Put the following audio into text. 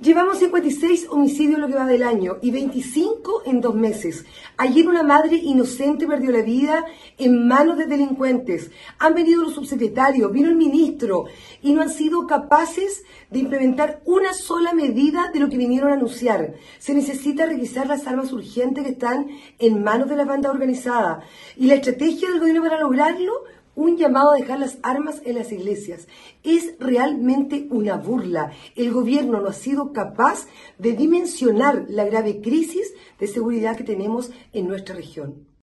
Llevamos 56 homicidios en lo que va del año y 25 en 2 meses. Ayer una madre inocente perdió la vida en manos de delincuentes. Han venido los subsecretarios, vino el ministro y no han sido capaces de implementar una sola medida de lo que vinieron a anunciar. Se necesita requisar las armas urgentes que están en manos de las bandas organizadas. Y la estrategia del gobierno para lograrlo, un llamado a dejar las armas en las iglesias. Es realmente una burla. El gobierno no ha sido capaz de dimensionar la grave crisis de seguridad que tenemos en nuestra región.